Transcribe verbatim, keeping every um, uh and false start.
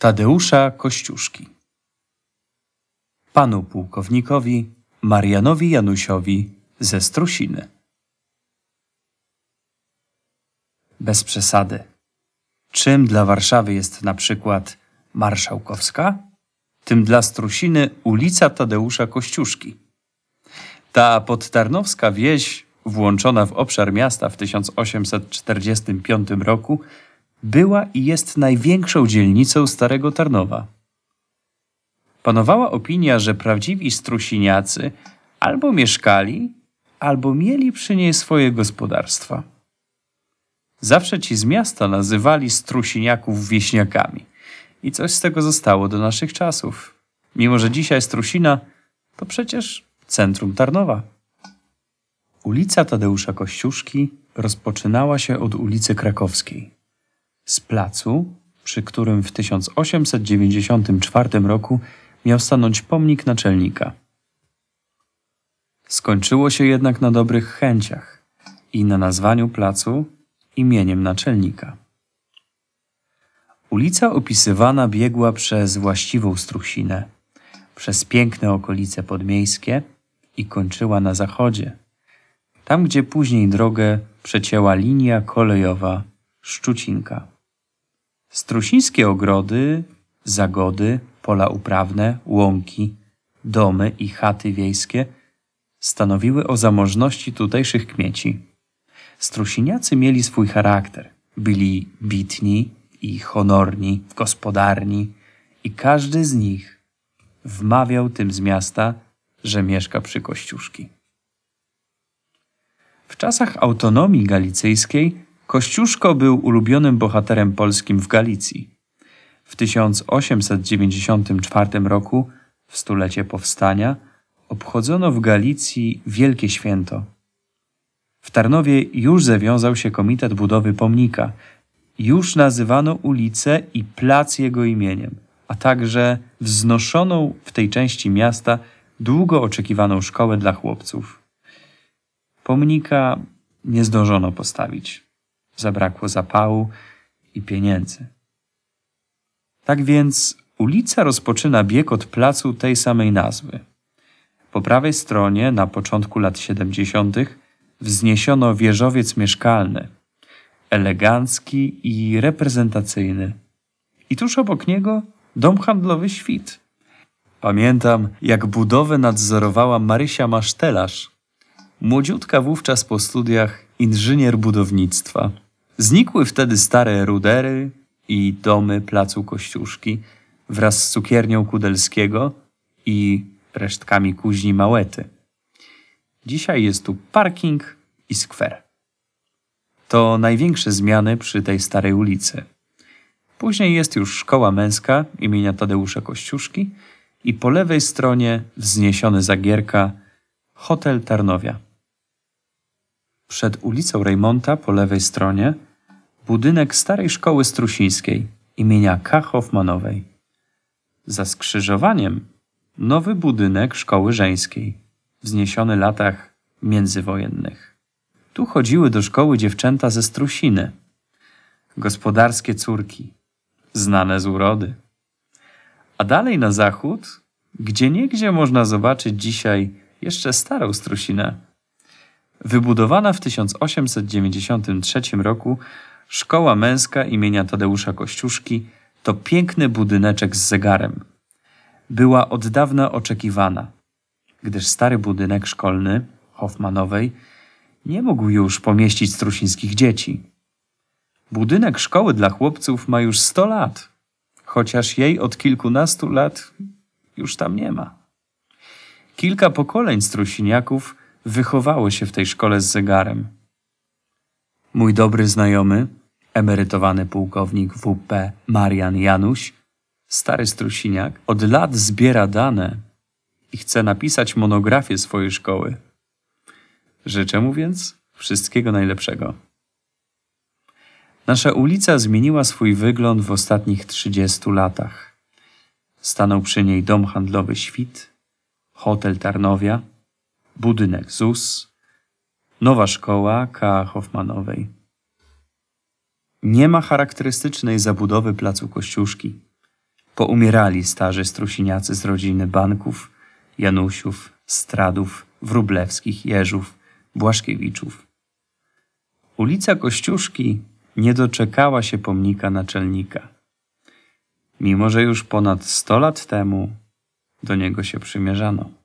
Tadeusza Kościuszki. Panu pułkownikowi Marianowi Janusiowi ze Strusiny. Bez przesady. Czym dla Warszawy jest na przykład Marszałkowska, tym dla Strusiny ulica Tadeusza Kościuszki. Ta podtarnowska wieś, włączona w obszar miasta w tysiąc osiemset czterdziestym piątym roku, była i jest największą dzielnicą Starego Tarnowa. Panowała opinia, że prawdziwi strusiniacy albo mieszkali, albo mieli przy niej swoje gospodarstwa. Zawsze ci z miasta nazywali strusiniaków wieśniakami i coś z tego zostało do naszych czasów. Mimo że dzisiaj Strusina to przecież centrum Tarnowa. Ulica Tadeusza Kościuszki rozpoczynała się od ulicy Krakowskiej, z placu, przy którym w tysiąc osiemset dziewięćdziesiątym czwartym roku miał stanąć pomnik naczelnika. Skończyło się jednak na dobrych chęciach i na nazwaniu placu imieniem naczelnika. Ulica opisywana biegła przez właściwą Strusinę, przez piękne okolice podmiejskie i kończyła na zachodzie, tam gdzie później drogę przecięła linia kolejowa Szczucinka. Strusińskie ogrody, zagody, pola uprawne, łąki, domy i chaty wiejskie stanowiły o zamożności tutejszych kmieci. Strusiniacy mieli swój charakter, byli bitni i honorni, gospodarni i każdy z nich wmawiał tym z miasta, że mieszka przy Kościuszki. W czasach autonomii galicyjskiej Kościuszko był ulubionym bohaterem polskim w Galicji. W tysiąc osiemset dziewięćdziesiątym czwartym roku, w stulecie powstania, obchodzono w Galicji wielkie święto. W Tarnowie już zawiązał się komitet budowy pomnika. Już nazywano ulicę i plac jego imieniem, a także wznoszoną w tej części miasta długo oczekiwaną szkołę dla chłopców. Pomnika nie zdążono postawić. Zabrakło zapału i pieniędzy. Tak więc ulica rozpoczyna bieg od placu tej samej nazwy. Po prawej stronie na początku lat siedemdziesiątych wzniesiono wieżowiec mieszkalny, elegancki i reprezentacyjny. I tuż obok niego dom handlowy Świt. Pamiętam, jak budowę nadzorowała Marysia Masztelarz, młodziutka wówczas po studiach inżynier budownictwa. Znikły wtedy stare rudery i domy placu Kościuszki wraz z cukiernią Kudelskiego i resztkami kuźni Małety. Dzisiaj jest tu parking i skwer. To największe zmiany przy tej starej ulicy. Później jest już szkoła męska imienia Tadeusza Kościuszki i po lewej stronie wzniesiony zagierka Hotel Tarnowia. Przed ulicą Rejmonta po lewej stronie budynek starej szkoły strusińskiej imienia K. Hoffmanowej. Za skrzyżowaniem nowy budynek szkoły żeńskiej, wzniesiony w latach międzywojennych. Tu chodziły do szkoły dziewczęta ze Strusiny, gospodarskie córki, znane z urody. A dalej na zachód, gdzieniegdzie można zobaczyć dzisiaj jeszcze starą Strusinę. Wybudowana w tysiąc osiemset dziewięćdziesiątym trzecim roku szkoła męska imienia Tadeusza Kościuszki to piękny budyneczek z zegarem. Była od dawna oczekiwana, gdyż stary budynek szkolny Hoffmanowej nie mógł już pomieścić strusińskich dzieci. Budynek szkoły dla chłopców ma już sto lat, chociaż jej od kilkunastu lat już tam nie ma. Kilka pokoleń strusiniaków wychowało się w tej szkole z zegarem. Mój dobry znajomy, emerytowany pułkownik W P Marian Januś, stary strusiniak, od lat zbiera dane i chce napisać monografię swojej szkoły. Życzę mu więc wszystkiego najlepszego. Nasza ulica zmieniła swój wygląd w ostatnich trzydziestu latach. Stanął przy niej dom handlowy Świt, hotel Tarnowia, budynek Z U S, nowa szkoła K. Hoffmanowej. Nie ma charakterystycznej zabudowy placu Kościuszki. Poumierali starzy strusiniacy z rodziny Banków, Janusiów, Stradów, Wróblewskich, Jeżów, Błaszkiewiczów. Ulica Kościuszki nie doczekała się pomnika naczelnika, mimo że już ponad sto lat temu do niego się przymierzano.